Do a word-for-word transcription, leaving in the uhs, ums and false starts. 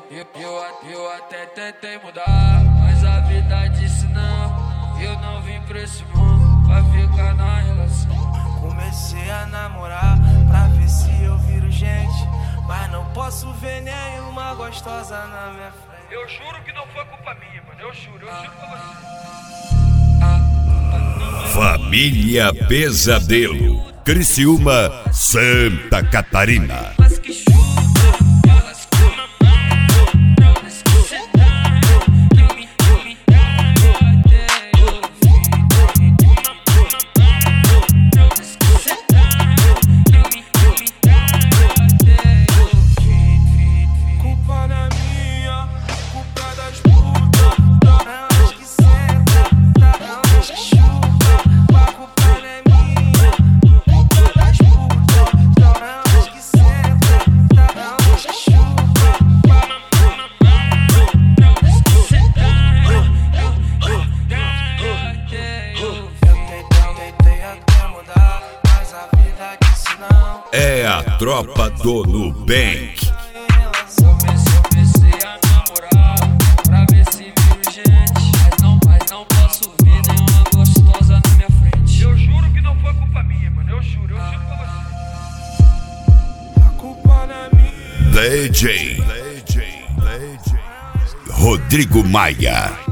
Eu, eu, eu até tentei mudar, mas a vida disse não. Eu não vim pra esse mundo pra ficar na relação. Comecei a namorar pra ver se eu viro gente, mas não posso ver nenhuma gostosa na minha frente. Eu juro que não foi culpa minha, mano. Eu juro, eu juro pra você. Família Pesadelo, Criciúma, Santa Catarina. Elas que chutam, elas que mamam, elas que sentam, que me, que me dão até eu vir. Elas que sentam, que me, que me dão até eu vir. Culpa não é minha, culpa é das putas. Elas que sentam, elas que chutam. A culpa não é minha, culpa é das putas. Elas que sentam, elas que chutam. Elas que sentam, até eu Eu tentei, tentei até mudar, mas a vida disse não. É a tropa do Nubank. Comecei a namorar pra ver se viro gente, mas não, mas não posso ver nenhuma gostosa na minha frente. Eu juro que não foi culpa minha, mano. Eu juro, eu juro pra você. A culpa não é minha. D J Rodrigo Maia.